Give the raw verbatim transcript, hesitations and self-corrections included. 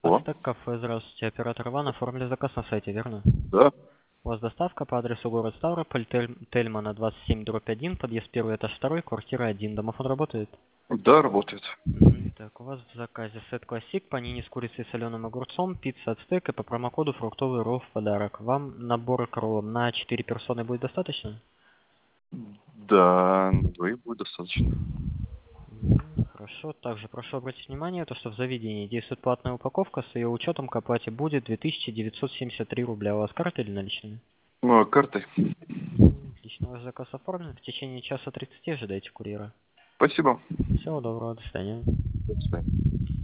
О, Ацтек кафе, здравствуйте. Оператор Иван, оформили заказ на сайте, верно? да, У вас доставка по адресу город Ставрополь, Тель- Тельмана двадцать семь дробь один, подъезд первый, этаж второй, квартира один. Домофон работает? да, работает. Мгм. Так, у вас в заказе сет классик, панини с курицей и соленым огурцом, пицца ацтек и по промокоду фруктовый ролл в подарок. Вам набор роллов на четыре персоны будет достаточно? Да, двоих будет достаточно. Мгм. Хорошо. Также прошу обратить внимание, то, что в заведении действует платная упаковка, с ее учетом к оплате будет две тысячи девятьсот семьдесят три рубля. У вас карта или наличными? Ну, а картой. Мгм. Отлично, ваш заказ оформлен. В течение часа тридцати ожидайте курьера. Спасибо. Всего доброго, до свидания. До свидания.